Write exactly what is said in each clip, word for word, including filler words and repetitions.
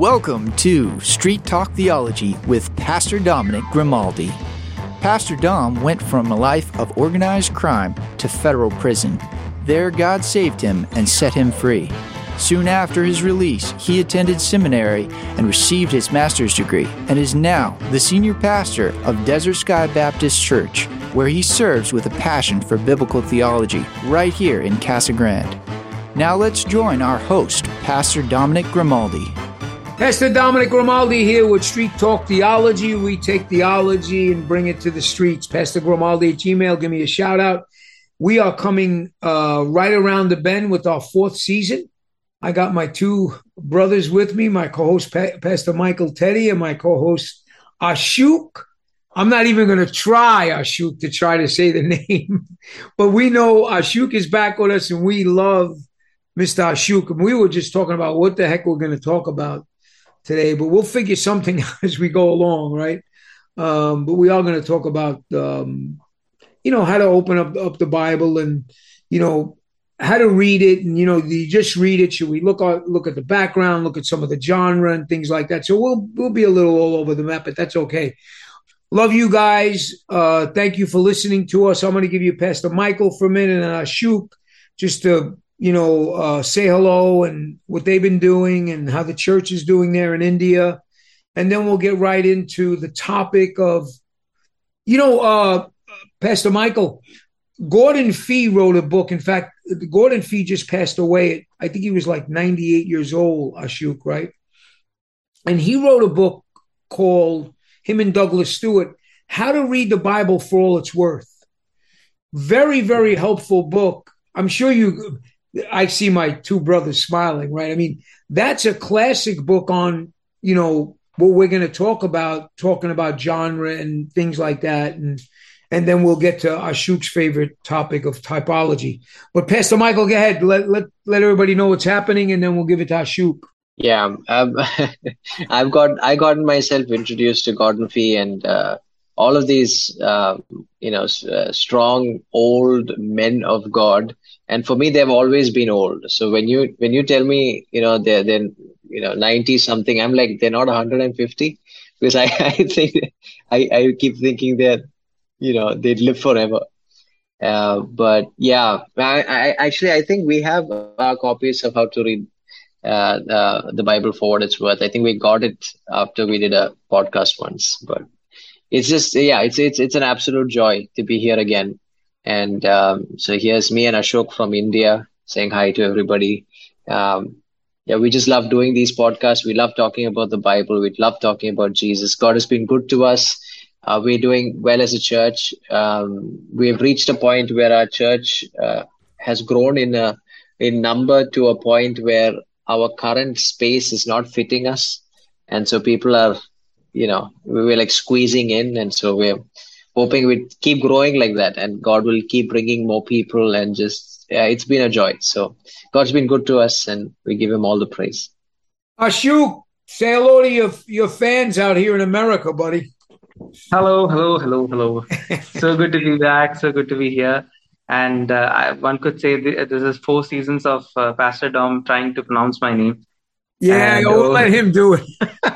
Welcome to Street Talk Theology with Pastor Dominic Grimaldi. Pastor Dom went from a life of organized crime to federal prison. There, God saved him and set him free. Soon after his release, he attended seminary and received his master's degree and is now the senior pastor of Desert Sky Baptist Church, where he serves with a passion for biblical theology right here in Casa Grande. Now let's join our host, Pastor Dominic Grimaldi. Pastor Dominic Grimaldi here with Street Talk Theology. We take theology and bring it to the streets. Pastor Grimaldi at Gmail, give me a shout out. We are coming uh, right around the bend with our fourth season. I got my two brothers with me, my co-host pa- Pastor Michael Teddy and my co-host Ashok. I'm not even going to try Ashok to try to say the name, but we know Ashok is back with us and we love Mister Ashok. And we were just talking about what the heck we're going to talk about today, but we'll figure something out as we go along, right? Um, but we are going to talk about, um, you know, how to open up, up the Bible and, you know, how to read it. And, you know, do you just read it? Should we look at, look at the background, look at some of the genre and things like that? So we'll, we'll be a little all over the map, but that's okay. Love you guys. Uh, thank you for listening to us. I'm going to give you Pastor Michael for a minute and Ashok just to, you know, uh, say hello and what they've been doing and how the church is doing there in India. And then we'll get right into the topic of, you know, uh, Pastor Michael, Gordon Fee wrote a book. In fact, Gordon Fee just passed away. I think he was like ninety-eight years old, Ashok, right? And he wrote a book called, him and Douglas Stewart, How to Read the Bible for All It's Worth. Very, very helpful book. I'm sure you... I see my two brothers smiling, right? I mean, that's a classic book on, you know, what we're going to talk about, talking about genre and things like that. And and then we'll get to Ashok's favorite topic of typology. But Pastor Michael, go ahead. Let, let, let everybody know what's happening, and then we'll give it to Ashok. Yeah, um, I've got, I got myself introduced to Gordon Fee and uh, all of these, uh, you know, uh, strong, old men of God. And for me, they've always been old. So when you when you tell me, you know, they're then you know ninety something, I'm like, they're not one hundred fifty, because I, I think I, I keep thinking that you know they'd live forever. Uh, but yeah, I, I actually I think we have our copies of How to Read uh, uh, the Bible for What It's Worth. I think we got it after we did a podcast once. But it's just yeah, it's it's it's an absolute joy to be here again. And um, so here's me and Ashok from India saying hi to everybody. Um, yeah, we just love doing these podcasts. We love talking about the Bible. We love talking about Jesus. God has been good to us. Uh, we're doing well as a church. Um, we have reached a point where our church uh, has grown in a, in number to a point where our current space is not fitting us. And so people are, you know, we were like squeezing in. And so we're hoping we keep growing like that, and God will keep bringing more people, and just yeah, it's been a joy. So God's been good to us, and we give Him all the praise. Ashok, say hello to your your fans out here in America, buddy. Hello, hello, hello, hello. So good to be back. So good to be here. And uh, I, one could say th- this is four seasons of uh, Pastor Dom trying to pronounce my name. Yeah, and, we'll oh, let him do it.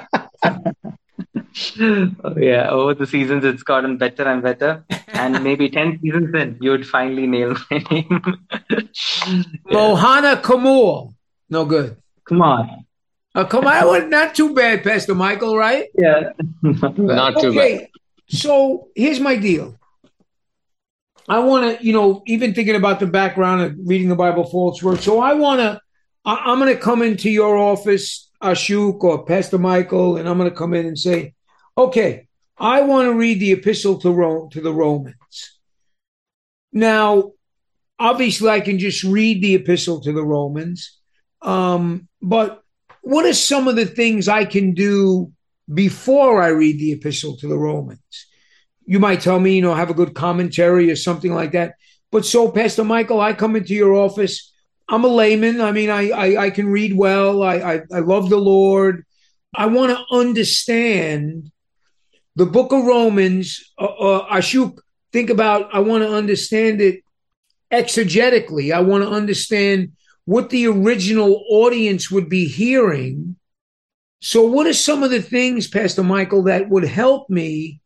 Oh, yeah, over the seasons, it's gotten better and better. And maybe ten seasons in, you would finally nail my name. Yeah. Mohana Kamul. No good. Come on. Uh, come on. Not too bad, Pastor Michael, right? Yeah. Not too okay. bad. So here's my deal. I want to, you know, even thinking about the background of reading the Bible for its worth. So I want to, I'm going to come into your office, Ashok or Pastor Michael, and I'm going to come in and say, okay, I want to read the epistle to Rome, to the Romans. Now, obviously, I can just read the epistle to the Romans, um, but what are some of the things I can do before I read the epistle to the Romans? You might tell me, you know, have a good commentary or something like that. But so, Pastor Michael, I come into your office. I'm a layman. I mean, I I, I can read well. I, I I love the Lord. I want to understand the book of Romans. Uh, uh, Ashok, think about, I want to understand it exegetically. I want to understand what the original audience would be hearing So what are some of the things, Pastor Michael, that would help me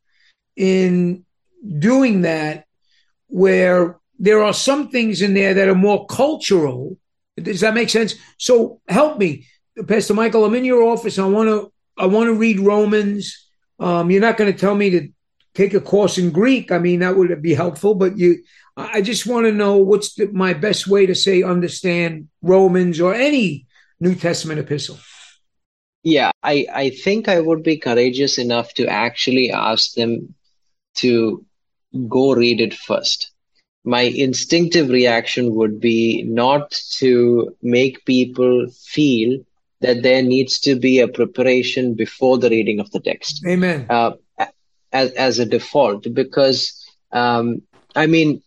in doing that, where there are some things in there that are more cultural? Does that make sense? So help me, Pastor Michael. I'm in your office. I want to I want to read Romans. Um, you're not going to tell me to take a course in Greek. I mean, that would be helpful, but you, I just want to know what's the, my best way to say understand Romans or any New Testament epistle. Yeah, I, I think I would be courageous enough to actually ask them to go read it first. My instinctive reaction would be not to make people feel that there needs to be a preparation before the reading of the text. Amen. Uh, as, as a default, because, um, I mean,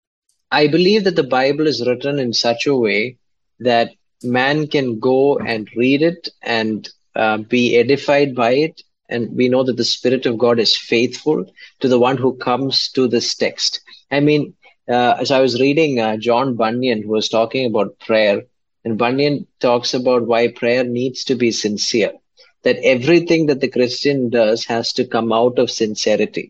I believe that the Bible is written in such a way that man can go and read it and uh, be edified by it. And we know that the Spirit of God is faithful to the one who comes to this text. I mean, uh, as I was reading uh, John Bunyan, who was talking about prayer, and Bunyan talks about why prayer needs to be sincere, that everything that the Christian does has to come out of sincerity.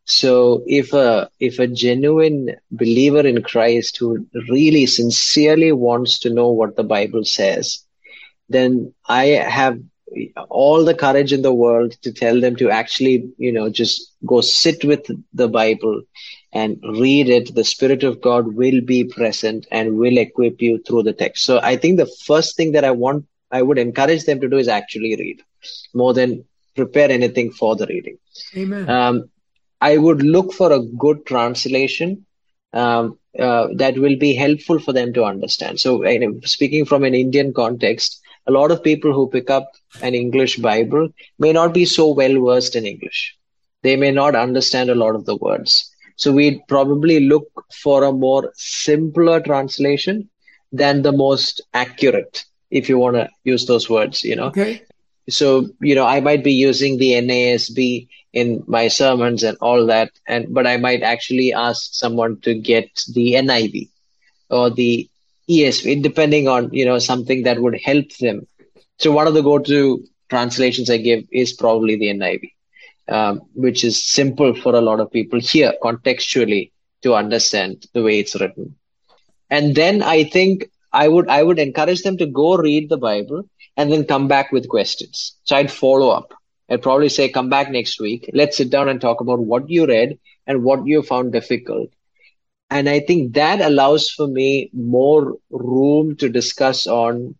So if a if a genuine believer in Christ who really sincerely wants to know what the Bible says, then I have all the courage in the world to tell them to actually, you know, just go sit with the Bible and read it. The Spirit of God will be present and will equip you through the text. So I think the first thing that I want, I would encourage them to do is actually read, more than prepare anything for the reading. Amen. Um, I would look for a good translation um, uh, that will be helpful for them to understand. So, you know, speaking from an Indian context, a lot of people who pick up an English Bible may not be so well versed in English. They may not understand a lot of the words. So we'd probably look for a more simpler translation than the most accurate, if you want to use those words, you know. Okay. So, you know, I might be using the N A S B in my sermons and all that, and but I might actually ask someone to get the N I V or the E S V, depending on, you know, something that would help them. So one of the go-to translations I give is probably the N I V, um, which is simple for a lot of people here contextually to understand the way it's written. And then I think I would I would encourage them to go read the Bible and then come back with questions. So I'd follow up. I'd probably say, come back next week. Let's sit down and talk about what you read and what you found difficult. And I think that allows for me more room to discuss on,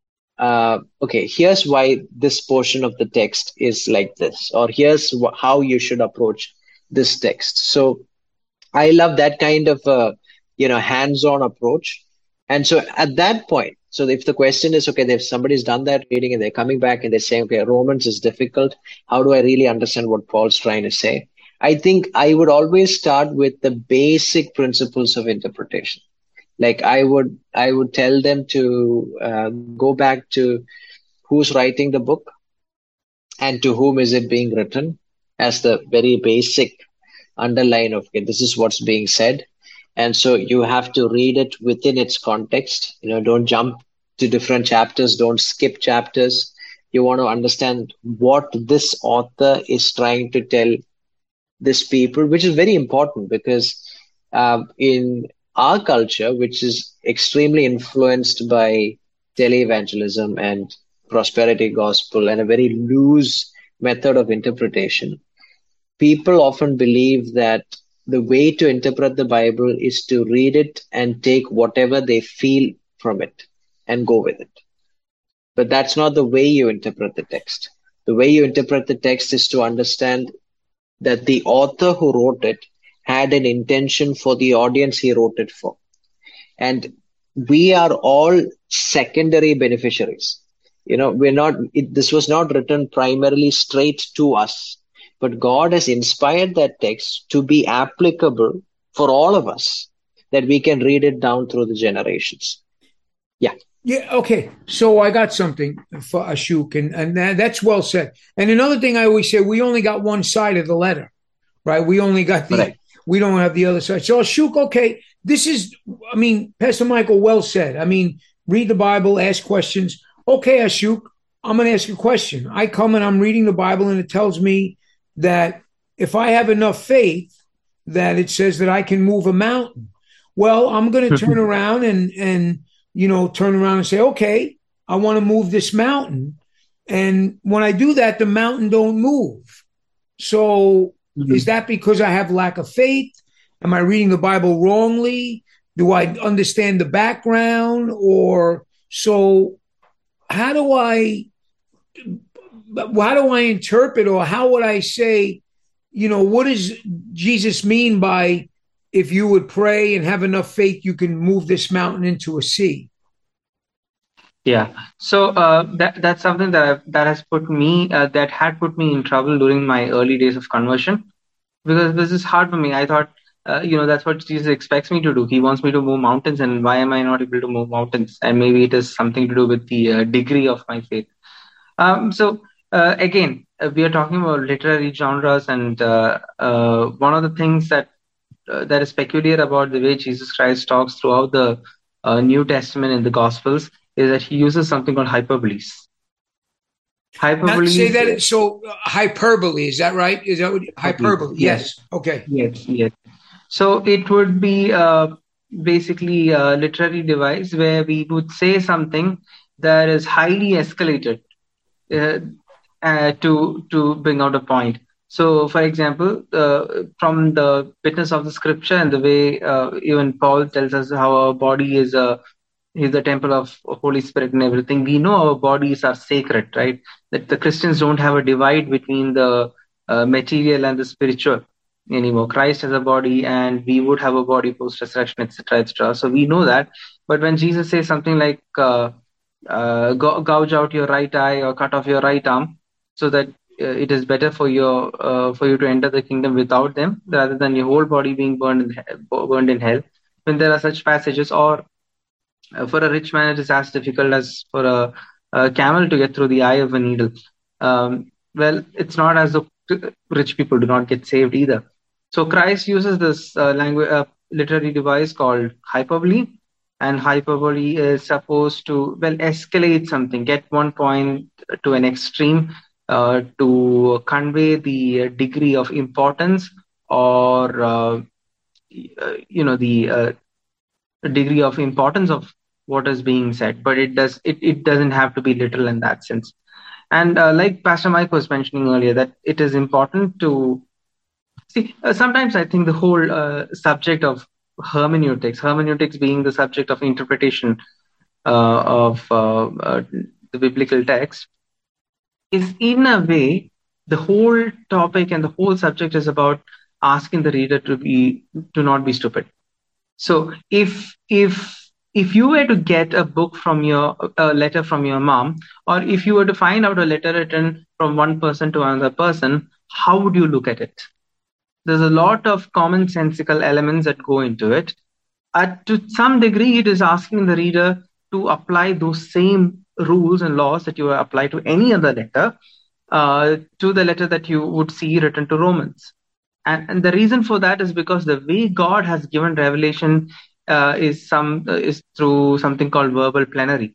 uh, okay, here's why this portion of the text is like this, or here's wh- how you should approach this text. So I love that kind of, uh, you know, hands-on approach. And so at that point, so if the question is, okay, if somebody's done that reading and they're coming back and they're saying, okay, Romans is difficult, how do I really understand what Paul's trying to say? I think I would always start with the basic principles of interpretation. Like I would, I would tell them to uh, go back to who's writing the book and to whom is it being written as the very basic underline of it. This is what's being said. And so you have to read it within its context. You know, don't jump to different chapters. Don't skip chapters. You want to understand what this author is trying to tell this people, which is very important because uh, in our culture, which is extremely influenced by televangelism and prosperity gospel and a very loose method of interpretation, people often believe that the way to interpret the Bible is to read it and take whatever they feel from it and go with it. But that's not the way you interpret the text. The way you interpret the text is to understand that the author who wrote it had an intention for the audience he wrote it for. And we are all secondary beneficiaries. You know, we're not, it, this was not written primarily straight to us. But God has inspired that text to be applicable for all of us, that we can read it down through the generations. Yeah. Yeah. Okay. So I got something for Ashok, and, and that's well said. And another thing I always say, we only got one side of the letter, right? We only got the, right. We don't have the other side. So Ashok, okay, this is, I mean, Pastor Michael, well said. I mean, read the Bible, ask questions. Okay, Ashok, I'm going to ask you a question. I come and I'm reading the Bible, and it tells me that if I have enough faith, that it says that I can move a mountain. Well, I'm going to turn around and, and, you know, turn around and say, okay, I want to move this mountain. And when I do that, the mountain don't move. So mm-hmm. is that because I have lack of faith? Am I reading the Bible wrongly? Do I understand the background? Or so how do I, how do I interpret, or how would I say, you know, what does Jesus mean by, if you would pray and have enough faith, you can move this mountain into a sea? Yeah, so uh, that that's something that I've, that has put me uh, that had put me in trouble during my early days of conversion, because this is hard for me. I thought, uh, you know, that's what Jesus expects me to do. He wants me to move mountains, and why am I not able to move mountains? And maybe it is something to do with the uh, degree of my faith. Um, so uh, again, uh, we are talking about literary genres, and uh, uh, one of the things that uh, that is peculiar about the way Jesus Christ talks throughout the uh, New Testament and the Gospels is that he uses something called hyperboles. Hyperbole. Say that. So uh, hyperbole, is that right? Is that what hyperbole? Yes. yes. Okay. Yes. Yes. So it would be uh, basically a literary device where we would say something that is highly escalated uh, uh, to to bring out a point. So, for example, uh, from the witness of the scripture and the way uh, even Paul tells us how our body is a is the temple of Holy Spirit and everything. We know our bodies are sacred, right? That the Christians don't have a divide between the uh, material and the spiritual anymore. Christ has a body, and we would have a body post-resurrection, et cetera, et cetera. So we know that. But when Jesus says something like, uh, uh, gouge out your right eye or cut off your right arm, so that uh, it is better for your uh, for you to enter the kingdom without them, rather than your whole body being burned in hell, burned in hell. When there are such passages, or Uh, for a rich man, it is as difficult as for a, a camel to get through the eye of a needle. Um, well, it's not as though rich people do not get saved either. So Christ uses this uh, language, uh, literary device called hyperbole, and hyperbole is supposed to, well, escalate something, get one point to an extreme uh, to convey the degree of importance, or uh, you know the uh, degree of importance of what is being said, but it does it, it doesn't have to be literal in that sense. And uh, like Pastor Mike was mentioning earlier, that it is important to see, uh, sometimes I think the whole uh, subject of hermeneutics, hermeneutics being the subject of interpretation uh, of uh, uh, the biblical text, is in a way, the whole topic and the whole subject is about asking the reader to be to not be stupid. So if if if you were to get a book from your a letter from your mom, or if you were to find out a letter written from one person to another person, how would you look at it? There's a lot of commonsensical elements that go into it. Uh, to some degree, it is asking the reader to apply those same rules and laws that you apply to any other letter uh, to the letter that you would see written to Romans. And, and the reason for that is because the way God has given revelation uh, is some uh, is through something called verbal plenary.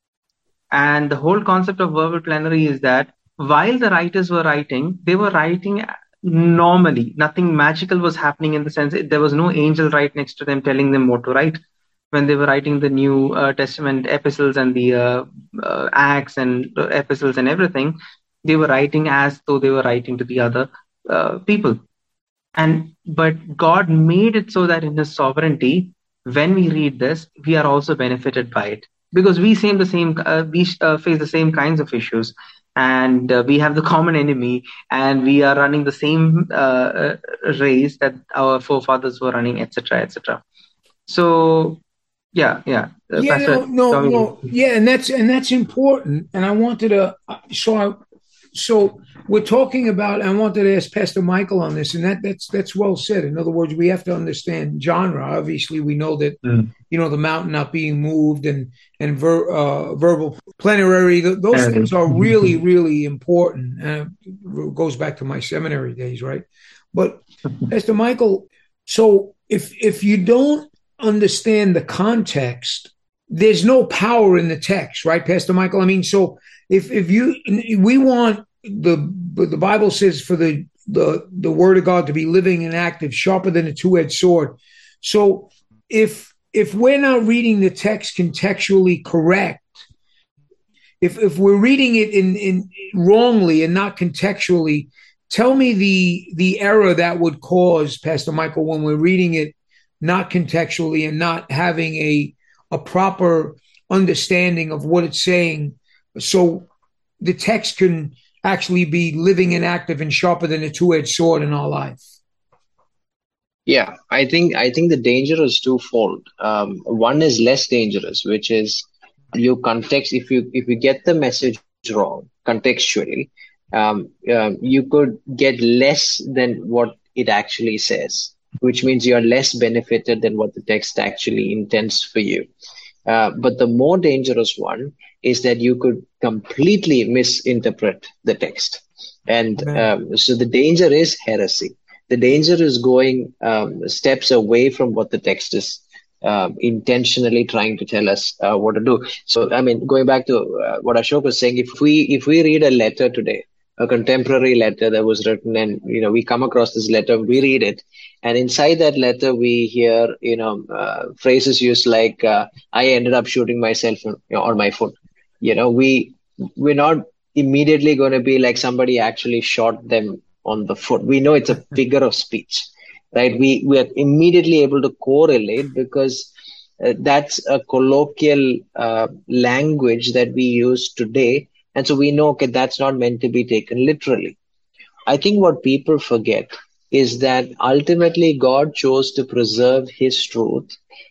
And the whole concept of verbal plenary is that while the writers were writing, they were writing normally. Nothing magical was happening, in the sense that there was no angel right next to them telling them what to write. When they were writing the New uh, Testament epistles and the uh, uh, Acts and uh, epistles and everything, they were writing as though they were writing to the other uh, people. And but God made it so that in His sovereignty, when we read this, we are also benefited by it, because we same the same uh, we uh, face the same kinds of issues, and uh, we have the common enemy, and we are running the same uh, race that our forefathers were running, et cetera, et cetera. So, yeah, yeah, uh, yeah, Pastor, no, no, no, yeah, and that's and that's important. And I wanted to, so I, so. We're talking about, I wanted to ask Pastor Michael on this, and that, that's that's well said. In other words, we have to understand genre. Obviously, we know that, mm. you know, the mountain not being moved and, and ver, uh, verbal plenary, th- those yeah. things are really, really important. Uh, it goes back to my seminary days, right? But Pastor Michael, so if if you don't understand the context there's no power in the text, right, Pastor Michael? I mean, so if if you we want the the Bible says for the the the word of God to be living and active, sharper than a two-edged sword. So if if we're not reading the text contextually correct, if if we're reading it in in wrongly and not contextually, tell me the the error that would cause, Pastor Michael, when we're reading it not contextually and not having a a proper understanding of what it's saying, so the text can actually be living and active and sharper than a two-edged sword in our life. Yeah, I think I think the danger is twofold. Um, one is less dangerous, which is you context. If you if you get the message wrong contextually, um, um, you could get less than what it actually says, which means you are less benefited than what the text actually intends for you. Uh, but the more dangerous one is that you could completely misinterpret the text. And um, so the danger is heresy. The danger is going um, steps away from what the text is um, intentionally trying to tell us uh, what to do. So, I mean, going back to uh, what Ashok was saying, if we if we read a letter today, a contemporary letter that was written, and you know we come across this letter, we read it, and inside that letter we hear you know uh, phrases used like uh, "I ended up shooting myself on, you know, on my foot." You know, we we're not immediately going to be like somebody actually shot them on the foot. We know it's a figure of speech, right? We we are immediately able to correlate because uh, that's a colloquial uh, language that we use today. And so we know, okay, that's not meant to be taken literally. I think what people forget is that ultimately God chose to preserve his truth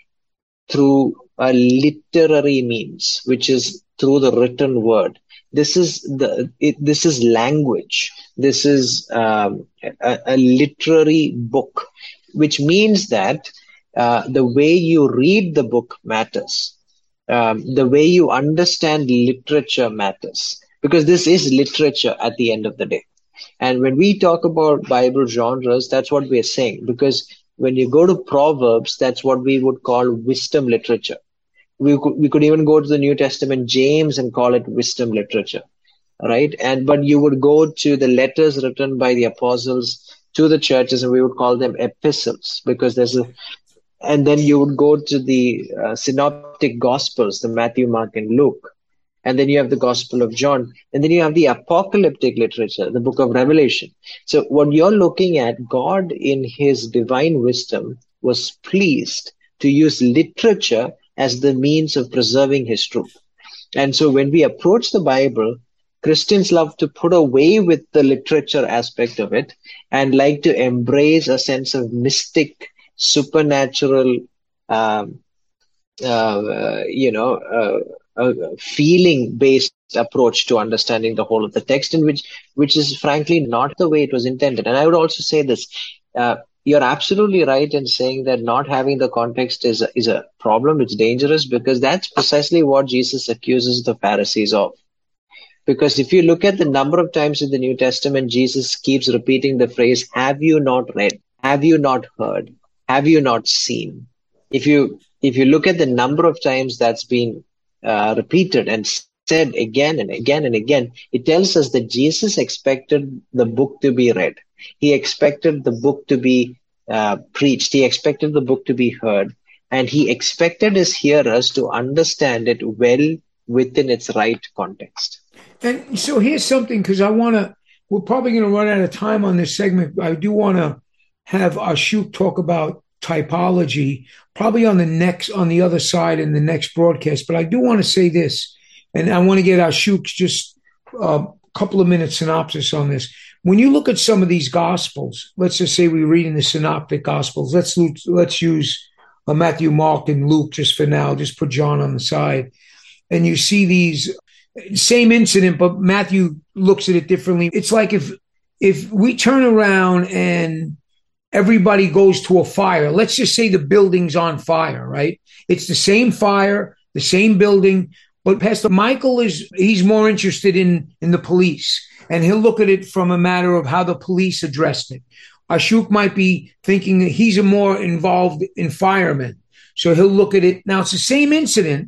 through a literary means, which is through the written word. This is the it, this is language. This is um, a, a literary book, which means that uh, the way you read the book matters. Um, the way you understand literature matters, because this is literature at the end of the day. And when we talk about Bible genres, that's what we're saying, because when you go to Proverbs, that's what we would call wisdom literature. We could, we could even go to the New Testament, James, and call it wisdom literature, right? And but you would go to the letters written by the apostles to the churches, and we would call them epistles, because there's a And then you would go to the uh, synoptic gospels, the Matthew, Mark, and Luke. And then you have the Gospel of John. And then you have the apocalyptic literature, the book of Revelation. So what you're looking at, God in his divine wisdom was pleased to use literature as the means of preserving his truth. And so when we approach the Bible, Christians love to put away with the literature aspect of it and like to embrace a sense of mystic, supernatural, um, uh, you know, uh, uh, feeling-based approach to understanding the whole of the text, in which, which is frankly not the way it was intended. And I would also say this: uh, you're absolutely right in saying that not having the context is a, is a problem. It's dangerous, because that's precisely what Jesus accuses the Pharisees of. Because if you look at the number of times in the New Testament, Jesus keeps repeating the phrase, "Have you not read? Have you not heard? Have you not seen?" If you if you look at the number of times that's been uh, repeated and said again and again and again, it tells us that Jesus expected the book to be read. He expected the book to be uh, preached. He expected the book to be heard. And he expected his hearers to understand it well within its right context. And so here's something, because I want to, we're probably going to run out of time on this segment. I do want to have Ashok talk about typology, probably on the next, on the other side in the next broadcast. But I do want to say this, and I want to get Ashok's just a couple of minutes synopsis on this. When you look at some of these gospels, let's just say we read in the synoptic gospels. Let's let's use uh, Matthew, Mark, and Luke just for now. Just put John on the side, and you see these same incident, but Matthew looks at it differently. It's like if if we turn around and everybody goes to a fire. Let's just say the building's on fire, right? It's the same fire, the same building, but Pastor Michael is, he's more interested in, in the police, and he'll look at it from a matter of how the police addressed it. Ashok might be thinking that he's more involved in firemen, so he'll look at it. Now, it's the same incident,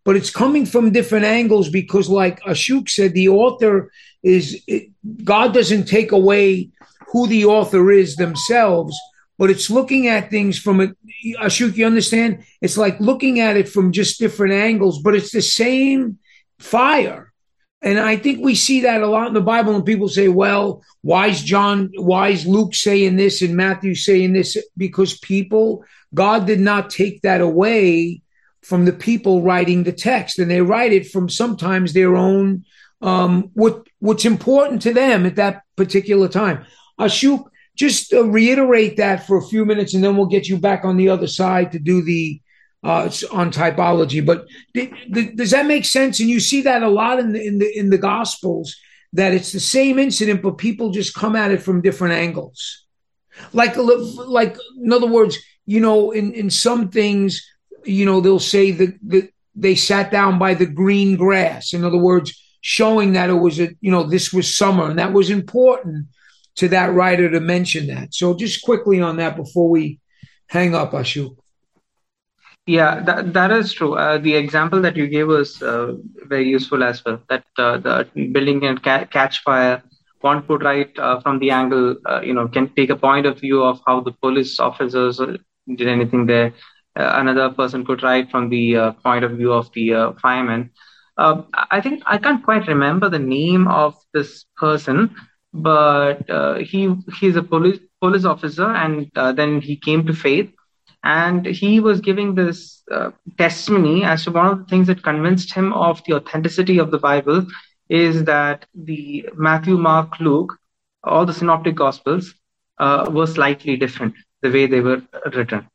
but it's coming from different angles because, like Ashok said, the author is, it, God doesn't take away who the author is themselves, but it's looking at things from a, Ashok, you understand? It's like looking at it from just different angles, but it's the same fire. And I think we see that a lot in the Bible, and people say, well, why is John, why is Luke saying this and Matthew saying this? Because people, God did not take that away from the people writing the text, and they write it from sometimes their own, um, what what's important to them at that particular time. Ashok, just uh, reiterate that for a few minutes, and then we'll get you back on the other side to do the uh, on typology. But th- th- does that make sense? And you see that a lot in the in the in the Gospels, that it's the same incident, but people just come at it from different angles. Like, like in other words, you know, in in some things, you know, they'll say that the, they sat down by the green grass. In other words, showing that it was a, you know, this was summer, and that was important to that writer to mention that. So just quickly on that before we hang up, Ashok. Yeah, that, that is true. Uh, the example that you gave was uh, very useful as well, that uh, the building can ca- catch fire. One could write uh, from the angle, uh, you know, can take a point of view of how the police officers did anything there. Uh, another person could write from the uh, point of view of the uh, fireman. Uh, I think I can't quite remember the name of this person, but uh, he he's a police police officer, and uh, then he came to faith, and he was giving this uh, testimony as to one of the things that convinced him of the authenticity of the Bible is that the Matthew, Mark, Luke, all the synoptic gospels uh, were slightly different the way they were written.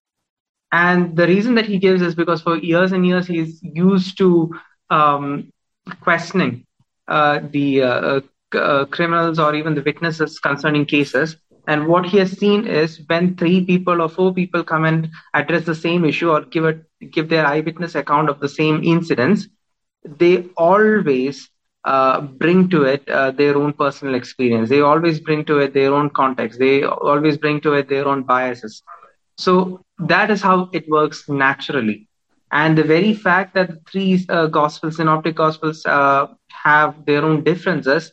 And the reason that he gives is because for years and years he's used to um, questioning uh, the uh, uh, criminals or even the witnesses concerning cases. And what he has seen is when three people or four people come and address the same issue or give a, give their eyewitness account of the same incidents, they always uh, bring to it uh, their own personal experience. They always bring to it their own context. They always bring to it their own biases. So that is how it works naturally. And the very fact that the three uh, gospels, synoptic gospels, uh, have their own differences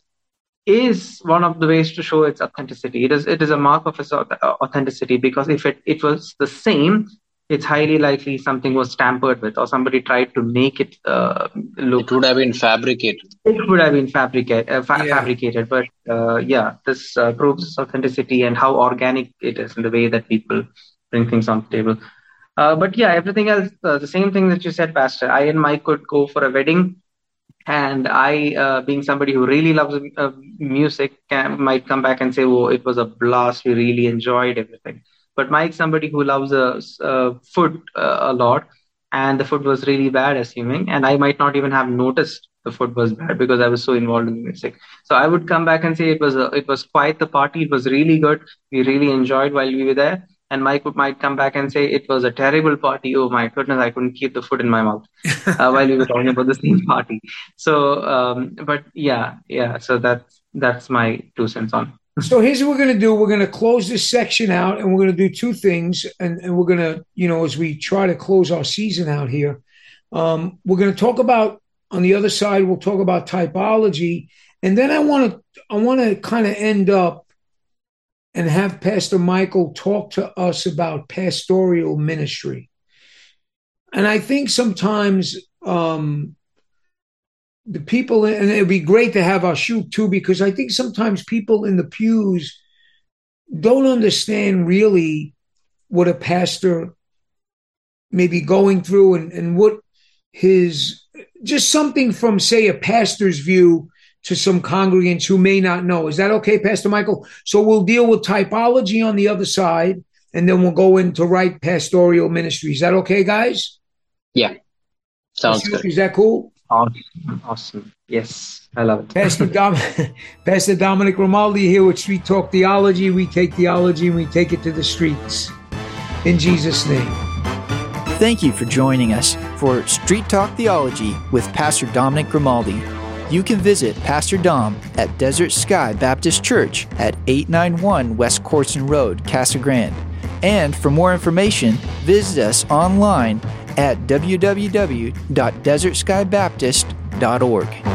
is one of the ways to show its authenticity. It is it is a mark of its authenticity, because if it, it was the same, it's highly likely something was tampered with or somebody tried to make it uh, look. It would have been fabricated. It would have been fabricated, uh, fa- yeah. fabricated. But uh, yeah, this uh, proves its authenticity and how organic it is in the way that people bring things on the table. Uh, but yeah, everything else, uh, the same thing that you said, Pastor. I and Mike could go for a wedding, and I, uh, being somebody who really loves uh, music, can, might come back and say, "Oh, it was a blast. We really enjoyed everything." But Mike's somebody who loves uh, uh, food uh, a lot, and the food was really bad, assuming, and I might not even have noticed the food was bad because I was so involved in the music. So I would come back and say it was a, it was quite the party. It was really good. We really enjoyed while we were there. And Mike would, might come back and say it was a terrible party. Oh my goodness, I couldn't keep the food in my mouth uh, while we were talking about the same party. So, um, but yeah, yeah. So that's that's my two cents on. So here's what we're going to do. We're going to close this section out, and we're going to do two things. And, and we're going to, you know, as we try to close our season out here, um, we're going to talk about, on the other side, we'll talk about typology. And then I want to, I want to kind of end up and have Pastor Michael talk to us about pastoral ministry. And I think sometimes um, the people, and it would be great to have Ashok too, because I think sometimes people in the pews don't understand really what a pastor may be going through, and, and what his, just something from, say, a pastor's view to some congregants who may not know. Is that okay, Pastor Michael? So we'll deal with typology on the other side, and then we'll go into right pastoral ministry. Is that okay, guys? Yeah. Sounds good. Is that cool? Awesome. Awesome. Yes, I love it. Pastor, Dom- Pastor Dominic Grimaldi here with Street Talk Theology. We take theology and we take it to the streets. In Jesus' name. Thank you for joining us for Street Talk Theology with Pastor Dominic Grimaldi. You can visit Pastor Dom at Desert Sky Baptist Church at eight ninety-one West Corson Road, Casa Grande. And for more information, visit us online at w w w dot desert sky baptist dot org.